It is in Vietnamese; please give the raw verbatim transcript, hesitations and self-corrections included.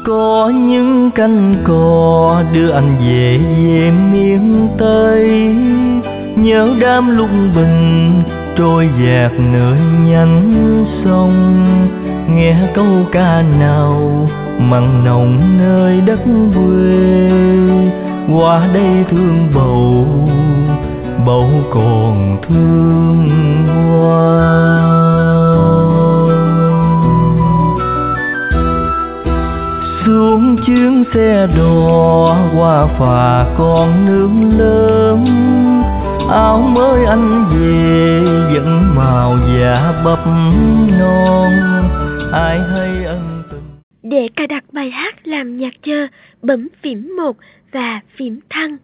Có những cánh cò đưa anh về về miền Tây, nhớ đám lung bình trôi dạt nơi nhánh sông. Nghe câu ca nào mặn nồng nơi đất quê, qua đây thương bầu, bầu còn thương hoa. Xuống chuyến xe đò qua phà con nước lớn, áo mới anh về vẫn màu dạ bắp non. Ai hay ân tình. Để cài đặt bài hát làm nhạc chờ, bấm phím một và phím thăng.